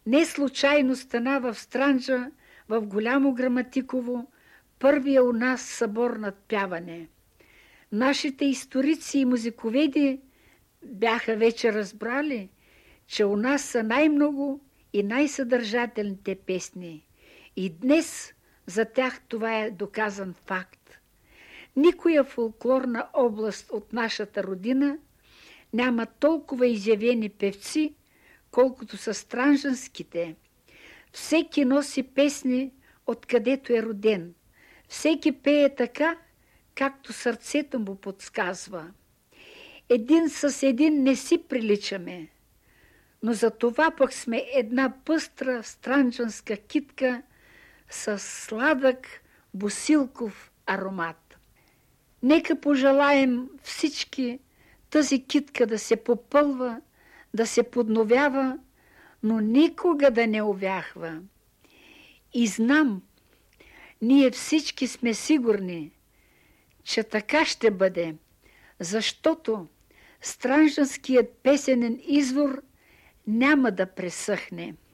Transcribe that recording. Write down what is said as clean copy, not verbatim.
Не случайно стана в Странджа, в Голямо Граматиково, първия у нас събор надпяване. Нашите историци и музиковеди бяха вече разбрали, че у нас са най-много и най-съдържателните песни. И днес за тях това е доказан факт. Никоя фолклорна област от нашата родина няма толкова изявени певци, колкото са странджанските. Всеки носи песни, откъдето е роден. Всеки пее така, както сърцето му подсказва. Един с един не си приличаме, но за това пък сме една пъстра странджанска китка с сладък босилков аромат. Нека пожелаем всички тази китка да се попълва, да се подновява, но никога да не увяхва. И знам, ние всички сме сигурни, че така ще бъде, защото странджанският песенен извор няма да пресъхне.